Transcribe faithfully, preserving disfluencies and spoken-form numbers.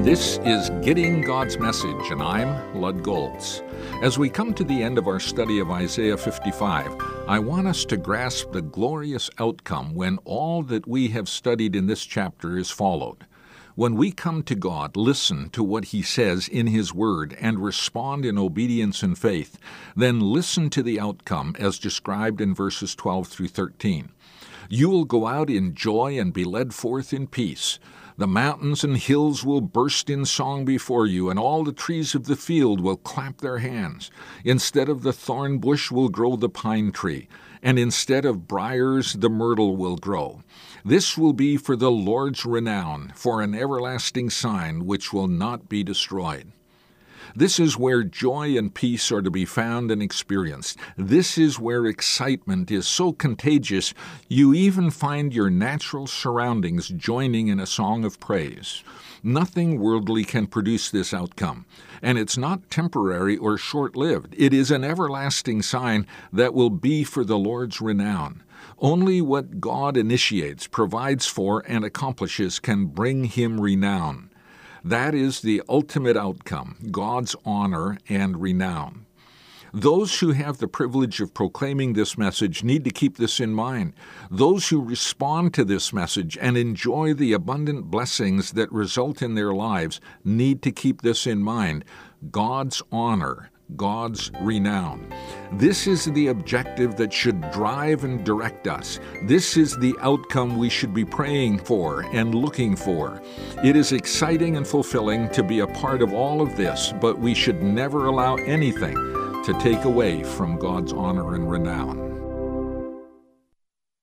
This is Getting God's Message, and I'm Lud Goltz. As we come to the end of our study of Isaiah fifty-five, I want us to grasp the glorious outcome when all that we have studied in this chapter is followed. When we come to God, listen to what He says in His Word, and respond in obedience and faith, then listen to the outcome as described in verses twelve through thirteen. You will go out in joy and be led forth in peace. The mountains and hills will burst in song before you, and all the trees of the field will clap their hands. Instead of the thorn bush will grow the pine tree, and instead of briars the myrtle will grow. This will be for the Lord's renown, for an everlasting sign which will not be destroyed. This is where joy and peace are to be found and experienced. This is where excitement is so contagious, you even find your natural surroundings joining in a song of praise. Nothing worldly can produce this outcome, and it's not temporary or short-lived. It is an everlasting sign that will be for the Lord's renown. Only what God initiates, provides for, and accomplishes can bring Him renown. That is the ultimate outcome, God's honor and renown. Those who have the privilege of proclaiming this message need to keep this in mind. Those who respond to this message and enjoy the abundant blessings that result in their lives need to keep this in mind, God's honor, God's renown. This is the objective that should drive and direct us. This is the outcome we should be praying for and looking for. It is exciting and fulfilling to be a part of all of this, but we should never allow anything to take away from God's honor and renown.